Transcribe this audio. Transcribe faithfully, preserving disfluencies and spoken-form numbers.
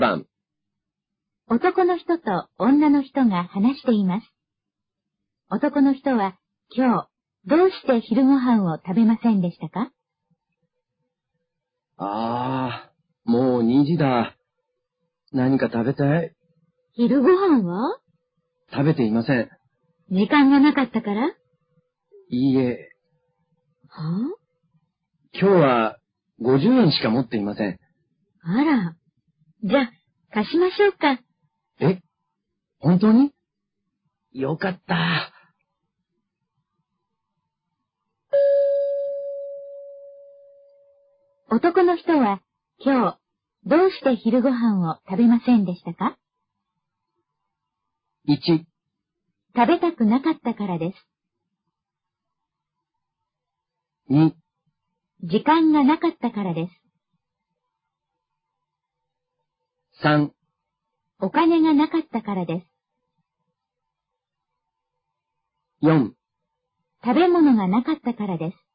番。 男の人と女の人が話しています。男の人は、今日、どうして昼ご飯を食べませんでしたか？ ああ、もうにじだ。何か食べたい。 昼ご飯は？ 食べていません。 時間がなかったから？ いいえ。 はあ？ 今日はごじゅうえんしか持っていません。 あら。じゃあ、貸しましょうか。 え？本当に？よかった。 男の人は、今日、どうして昼ご飯を食べませんでしたか？ いち、 食べたくなかったからです。 に、 時間がなかったからです。 さん、 お金がなかったからです。 よん、 食べ物がなかったからです。